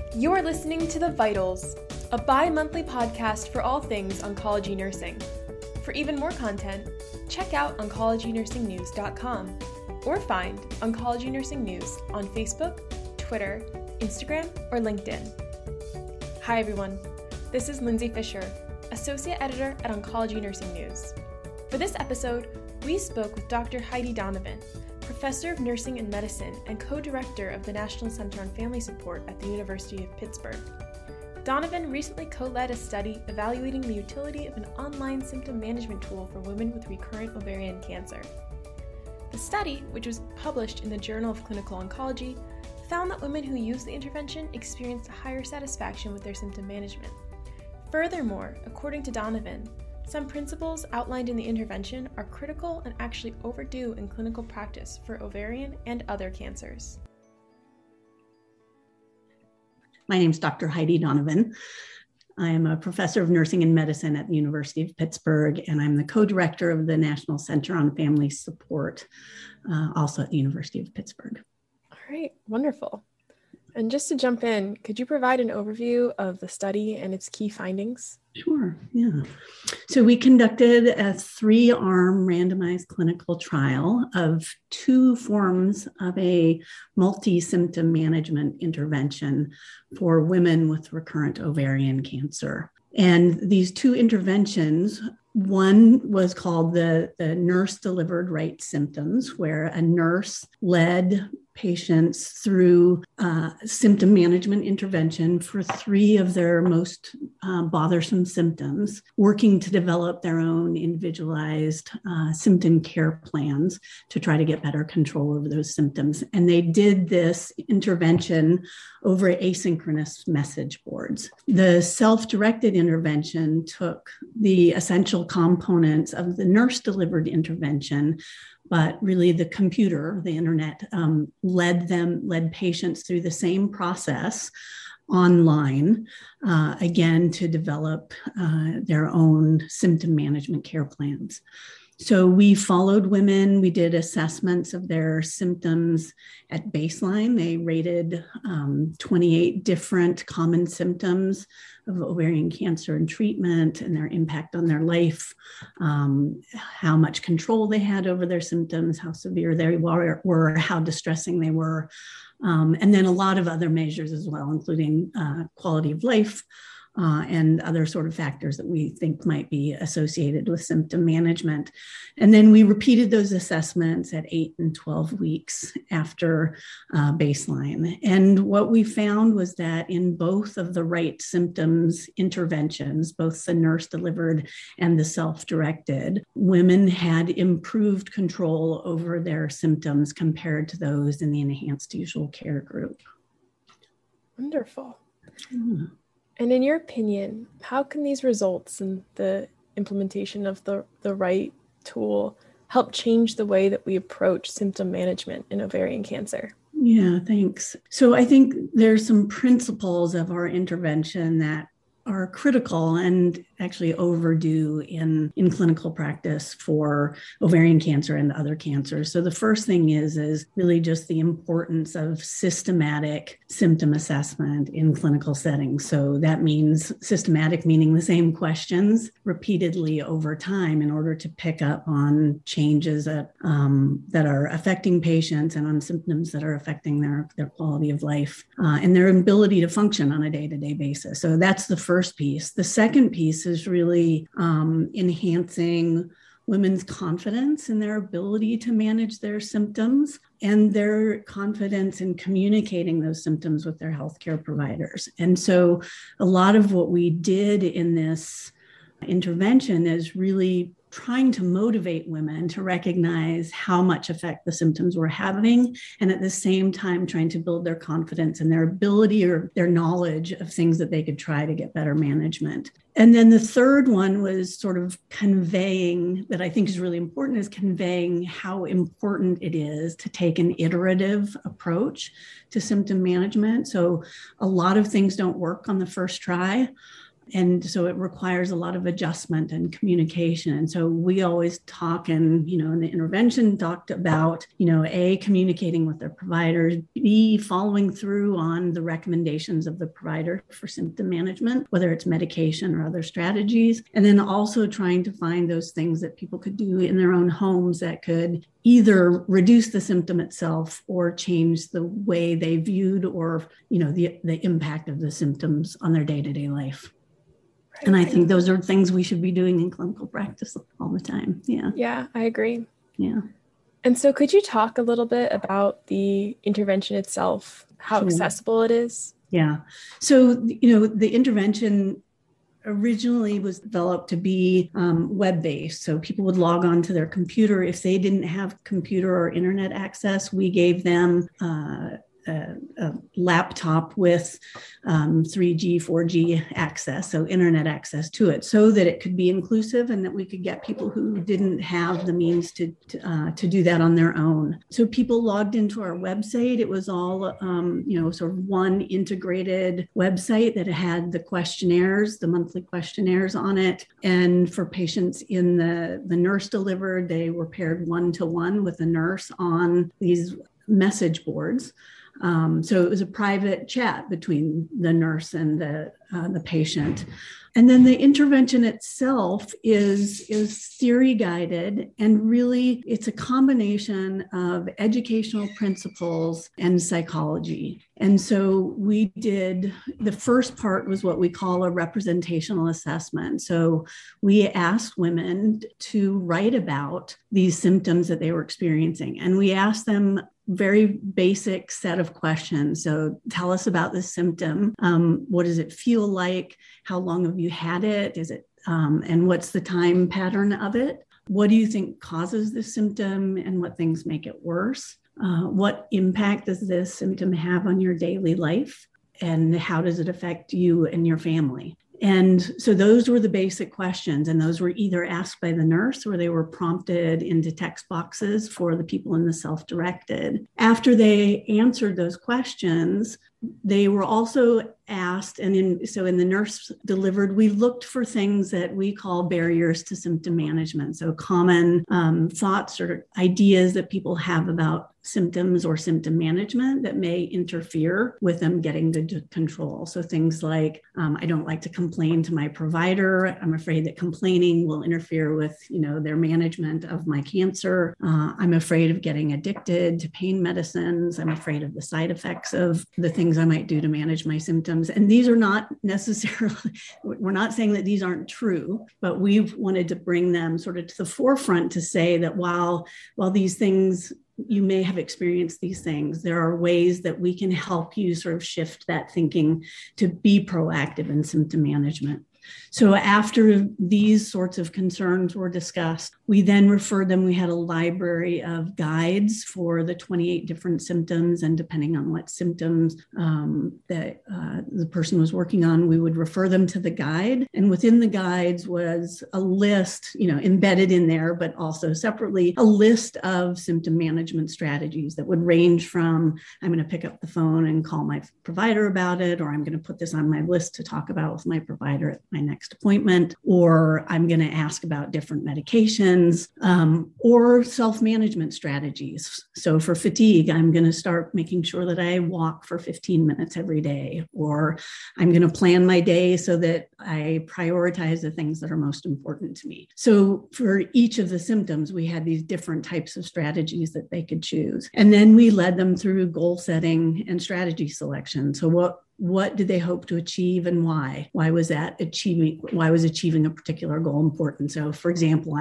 You're listening to The Vitals, a bi-monthly podcast for all things oncology nursing. For even more content, check out oncologynursingnews.com or find Oncology Nursing News on Facebook, Twitter, Instagram, or LinkedIn. Hi everyone, this is Lindsay Fisher, Associate Editor at Oncology Nursing News. For this episode, we spoke with Dr. Heidi Donovan, Professor of Nursing and Medicine and co-director of the National Center on Family Support at the University of Pittsburgh. Donovan recently co-led a study evaluating the utility of an online symptom management tool for women with recurrent ovarian cancer. The study, which was published in the Journal of Clinical Oncology, found that women who used the intervention experienced a higher satisfaction with their symptom management. Furthermore, according to Donovan, some principles outlined in the intervention are critical and actually overdue in clinical practice for ovarian and other cancers. My name is Dr. Heidi Donovan. I am a professor of nursing and medicine at the University of Pittsburgh, and I'm the co-director of the National Center on Family Support, also at the University of Pittsburgh. All right, wonderful. And just to jump in, could you provide an overview of the study and its key findings? Sure, yeah. So we conducted a 3-arm randomized clinical trial of 2 forms of a multi-symptom management intervention for women with recurrent ovarian cancer. And these 2 interventions, one was called the nurse-delivered right symptoms, where a nurse led patients through symptom management intervention for 3 of their most bothersome symptoms, working to develop their own individualized symptom care plans to try to get better control over those symptoms. And they did this intervention over asynchronous message boards. The self-directed intervention took the essential components of the nurse-delivered intervention, but really the computer, the internet, led patients through the same process online, again, to develop their own symptom management care plans. So we followed women, we did assessments of their symptoms at baseline. They rated 28 different common symptoms of ovarian cancer and treatment and their impact on their life, how much control they had over their symptoms, how severe they were, how distressing they were, and then a lot of other measures as well, including quality of life, and other sort of factors that we think might be associated with symptom management. And then we repeated those assessments at 8 and 12 weeks after baseline. And what we found was that in both of the right symptoms interventions, both the nurse-delivered and the self-directed, women had improved control over their symptoms compared to those in the enhanced usual care group. Wonderful. And in your opinion, how can these results and the implementation of the right tool help change the way that we approach symptom management in ovarian cancer? Yeah, thanks. So I think there's some principles of our intervention that are critical and actually overdue in clinical practice for ovarian cancer and other cancers. So the first thing is really just the importance of systematic symptom assessment in clinical settings. So that means systematic, meaning the same questions repeatedly over time in order to pick up on changes that are affecting patients and on symptoms that are affecting their quality of life and their ability to function on a day-to-day basis. So that's the first piece. The second piece is really enhancing women's confidence in their ability to manage their symptoms and their confidence in communicating those symptoms with their healthcare providers. And so a lot of what we did in this intervention is really trying to motivate women to recognize how much effect the symptoms were having, and at the same time trying to build their confidence and their ability or their knowledge of things that they could try to get better management. And then the third one was sort of conveying, that I think is really important, is conveying how important it is to take an iterative approach to symptom management. So a lot of things don't work on the first try. And so it requires a lot of adjustment and communication. And so we always talk in the intervention talked about, A, communicating with their providers, B, following through on the recommendations of the provider for symptom management, whether it's medication or other strategies, and then also trying to find those things that people could do in their own homes that could either reduce the symptom itself or change the way they viewed or, the impact of the symptoms on their day-to-day life. Right. And I think those are things we should be doing in clinical practice all the time. Yeah. Yeah, I agree. Yeah. And so could you talk a little bit about the intervention itself, how accessible it is? Yeah. So, the intervention originally was developed to be web-based. So people would log on to their computer. If they didn't have computer or internet access, we gave them a laptop with 3G, 4G access, so internet access to it, so that it could be inclusive and that we could get people who didn't have the means to do that on their own. So people logged into our website. It was all, sort of one integrated website that had the questionnaires, the monthly questionnaires on it. And for patients in the nurse delivered, they were paired 1-to-1 with a nurse on these message boards. So it was a private chat between the nurse and the patient. And then the intervention itself is theory guided, and really it's a combination of educational principles and psychology. And so the first part was what we call a representational assessment. So we asked women to write about these symptoms that they were experiencing, and we asked them very basic set of questions. So tell us about the symptom. What does it feel like? How long have you had it? Is it, and what's the time pattern of it? What do you think causes this symptom and what things make it worse? What impact does this symptom have on your daily life? And how does it affect you and your family? And so those were the basic questions, and those were either asked by the nurse or they were prompted into text boxes for the people in the self-directed. After they answered those questions, they were also asked, and in the nurse delivered, we looked for things that we call barriers to symptom management. So common thoughts or ideas that people have about symptoms or symptom management that may interfere with them getting to control. So things like, I don't like to complain to my provider. I'm afraid that complaining will interfere with, their management of my cancer. I'm afraid of getting addicted to pain medicines. I'm afraid of the side effects of the things I might do to manage my symptoms. And these are not necessarily, we're not saying that these aren't true, but we've wanted to bring them sort of to the forefront to say that while these things, you may have experienced these things, there are ways that we can help you sort of shift that thinking to be proactive in symptom management. So after these sorts of concerns were discussed, we then referred them. We had a library of guides for the 28 different symptoms, and depending on what symptoms that the person was working on, we would refer them to the guide. And within the guides was a list, embedded in there, but also separately, a list of symptom management strategies that would range from, I'm going to pick up the phone and call my provider about it, or I'm going to put this on my list to talk about with my provider at my next appointment, or I'm going to ask about different medications, or self-management strategies. So for fatigue, I'm going to start making sure that I walk for 15 minutes every day, or I'm going to plan my day so that I prioritize the things that are most important to me. So for each of the symptoms, we had these different types of strategies that they could choose. And then we led them through goal setting and strategy selection. So what did they hope to achieve and why? Why was achieving a particular goal important? So for example,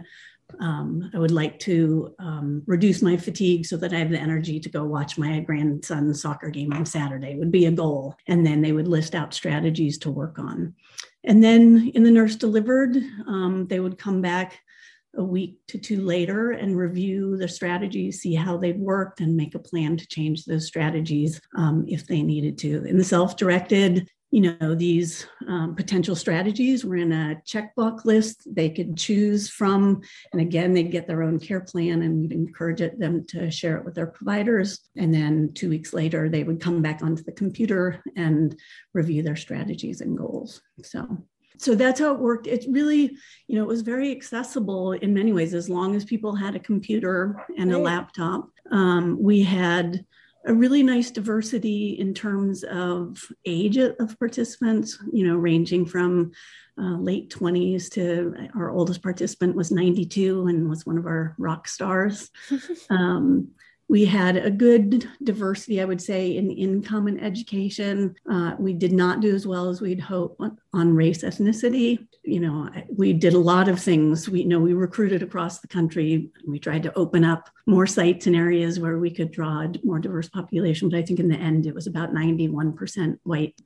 I would like to reduce my fatigue so that I have the energy to go watch my grandson's soccer game on Saturday would be a goal. And then they would list out strategies to work on. And then in the nurse delivered, they would come back a week to two later and review the strategies, see how they'd worked, and make a plan to change those strategies if they needed to. In the self-directed, these potential strategies were in a checkbox list they could choose from. And again, they'd get their own care plan, and we'd encourage them to share it with their providers. And then 2 weeks later, they would come back onto the computer and review their strategies and goals. So that's how it worked. It's really, it was very accessible in many ways, as long as people had a computer and a laptop. We had a really nice diversity in terms of age of participants, ranging from late 20s to our oldest participant was 92 and was one of our rock stars. We had a good diversity, I would say, in income and education. We did not do as well as we'd hope on race, ethnicity. We did a lot of things. We recruited across the country. We tried to open up more sites in areas where we could draw a more diverse population. But I think in the end, it was about 91% white.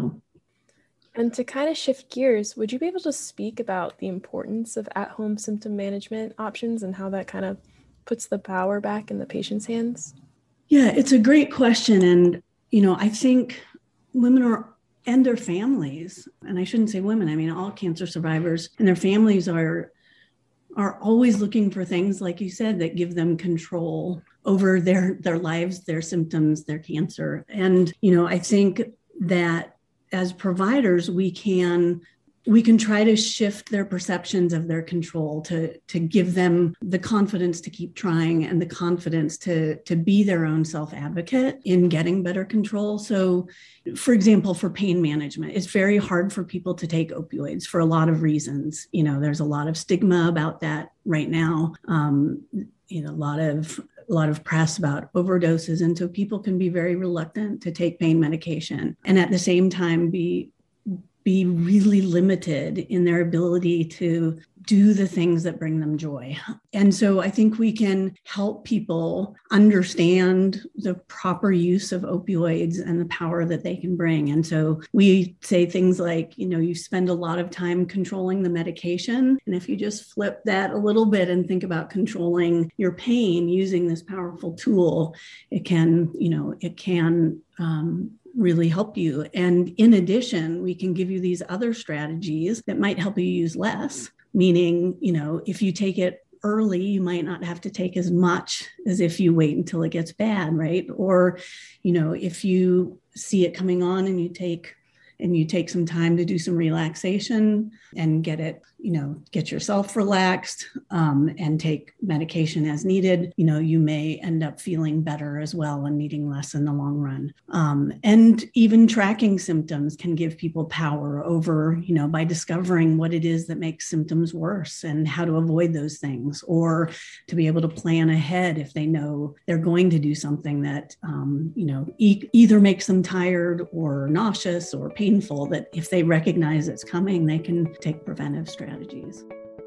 And to kind of shift gears, would you be able to speak about the importance of at-home symptom management options and how that kind of puts the power back in the patient's hands? Yeah, it's a great question. And, I think women and their families, and I shouldn't say women, I mean, all cancer survivors and their families are always looking for things, like you said, that give them control over their lives, their symptoms, their cancer. And, I think that as providers, we can try to shift their perceptions of their control to give them the confidence to keep trying and the confidence to be their own self-advocate in getting better control. So, for example, for pain management, it's very hard for people to take opioids for a lot of reasons. There's a lot of stigma about that right now. A lot of press about overdoses. And so people can be very reluctant to take pain medication and at the same time be really limited in their ability to do the things that bring them joy. And so I think we can help people understand the proper use of opioids and the power that they can bring. And so we say things like, you spend a lot of time controlling the medication. And if you just flip that a little bit and think about controlling your pain using this powerful tool, it can really help you. And in addition, we can give you these other strategies that might help you use less, meaning, if you take it early, you might not have to take as much as if you wait until it gets bad, right? Or, if you see it coming on and you take some time to do some relaxation and get yourself relaxed and take medication as needed, you may end up feeling better as well and needing less in the long run. And even tracking symptoms can give people power over, by discovering what it is that makes symptoms worse and how to avoid those things, or to be able to plan ahead if they know they're going to do something that, either makes them tired or nauseous or painful, that if they recognize it's coming, they can take preventive strategies.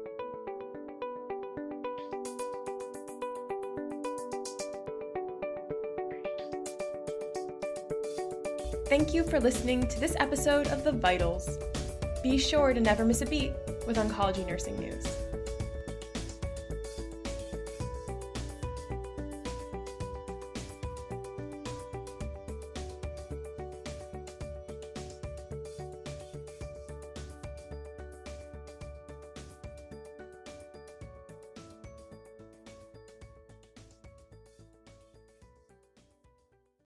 Thank you for listening to this episode of The Vitals. Be sure to never miss a beat with Oncology Nursing News.